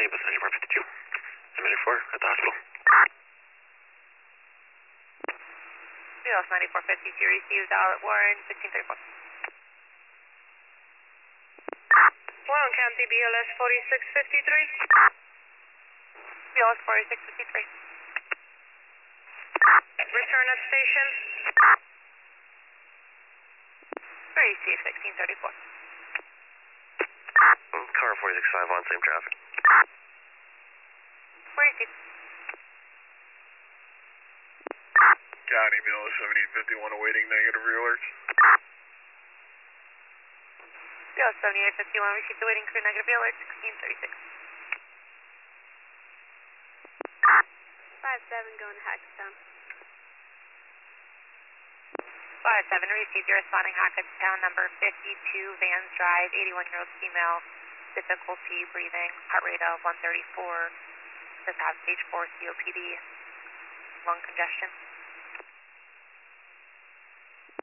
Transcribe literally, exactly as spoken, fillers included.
County, bus ninety-four fifty-two. I'm ninety-four at the hospital. B L S ninety-four fifty-two received out at Warren, sixteen thirty-four. Warren County, B L S forty-six fifty-three. B L S forty-six fifty-three. Return at station. Receive sixteen thirty-four. Car forty-six five on, same traffic. Receive. County, B L S seventy-eight fifty-one awaiting negative re-alerts. B L S seventy-eight fifty-one received awaiting crew negative alert, sixteen thirty-six. five seven going to Hackettstown. five seven received your responding Hackettstown number fifty-two, Vans Drive, eighty-one-year-old female, difficulty breathing, heart rate of one thirty-four, does have stage four C O P D, lung congestion.